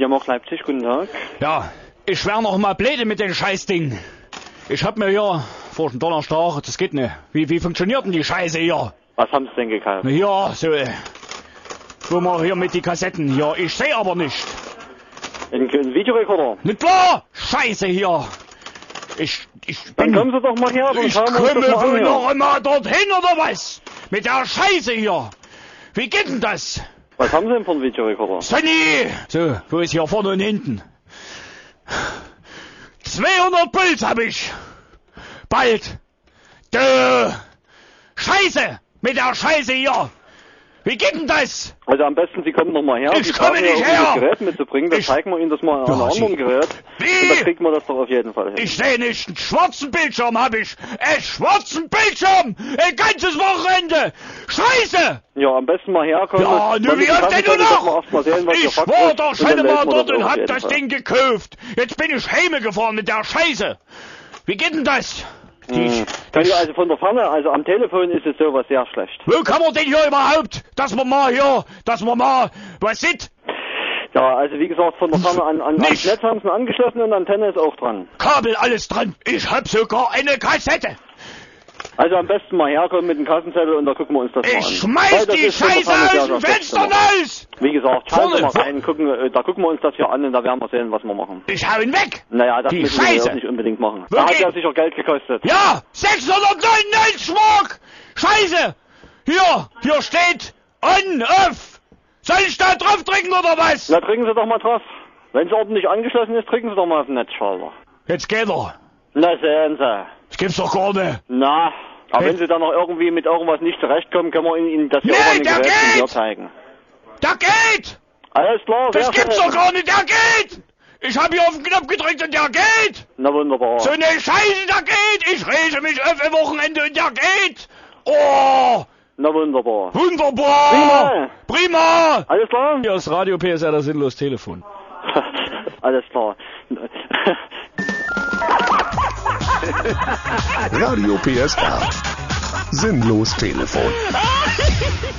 Mediamarkt Leipzig, guten Tag. Ja, ich wär noch mal blöde mit dem Scheißding. Ich hab mir hier vor dem Donnerstag, das geht nicht. Wie funktioniert denn die Scheiße hier? Was haben Sie denn gekauft? Ja, so, wo wir hier mit die Kassetten hier. Ich seh aber nicht. Ein Videorekorder? Nicht klar! Scheiße hier! Ich Dann bin... kommen Sie doch mal her, dann Ich schauen wir uns komme das mal wohl an. noch immer dorthin, oder was? Mit der Scheiße hier! Wie geht denn das? Was haben Sie denn für einen Videorekorder? Sonny! So, wo ist hier vorne und hinten? 200 Puls hab ich! Bald! Scheiße! Mit der Scheiße hier! Wie geht denn das? Also am besten, Sie kommen noch mal her. Ich Sie komme brauchen nicht ja her. Das Gerät mitzubringen, dann zeigen wir Ihnen das mal an einem anderen Gerät. Wie? Und dann kriegen wir das doch auf jeden Fall hin. Ich sehe nicht, einen schwarzen Bildschirm hab ich! Einen schwarzen Bildschirm! Ein ganzes Wochenende! Scheiße! Ja, am besten mal herkommen. Ja, nur wie oft denn du noch? Ich Ich war doch schon mal dort und hab das Ding gekauft. Jetzt bin ich heimgefahren mit der Scheiße. Wie geht denn das? Also von der Ferne, also am Telefon ist es sowas sehr schlecht. Wo kann man denn hier überhaupt, dass man mal was sieht? Ja, also wie gesagt, von der Ferne ans Nicht. Netz haben sie ihn angeschlossen und Antenne ist auch dran. Kabel, alles dran. Ich hab sogar eine Kassette. Also am besten mal herkommen mit dem Kassenzettel und da gucken wir uns das mal an. Ich schmeiß Weil das die ist von der Scheiße Ferne sehr, aus dem sehr Fenster schlecht gemacht. raus. Wie gesagt, schauen Sie mal Vorne, rein, da gucken wir uns das hier an und da werden wir sehen, was wir machen. Ich hau ihn weg. Naja, das Die müssen wir Scheiße. jetzt nicht unbedingt machen. Da Wirklich? hat ja sicher Geld gekostet. Ja, 699 Mark. Scheiße. Hier steht on, off. Soll ich da drauf drücken oder was? Na, drücken Sie doch mal drauf. Wenn es ordentlich angeschlossen ist, drücken Sie doch mal auf den Netzschalter. Jetzt geht er. Na, sehen Sie. Das gibt's doch gar nicht. Na, aber Hey. wenn Sie dann noch irgendwie mit irgendwas nicht zurechtkommen, können wir Ihnen das hier Nee, auch an den der Geräten hier geht! zeigen. Der geht. Alles klar, Das sehr gibt's schön. doch gar nicht. Der geht. Ich hab hier auf den Knopf gedrückt und der geht. Na wunderbar. So eine Scheiße, der geht. Ich rege mich auf ein Wochenende und der geht. Oh, Na wunderbar. wunderbar. Prima. Alles klar? Hier ist Radio PSR, das sinnlos Telefon. Alles klar. Radio PSR. Sinnlos Telefon.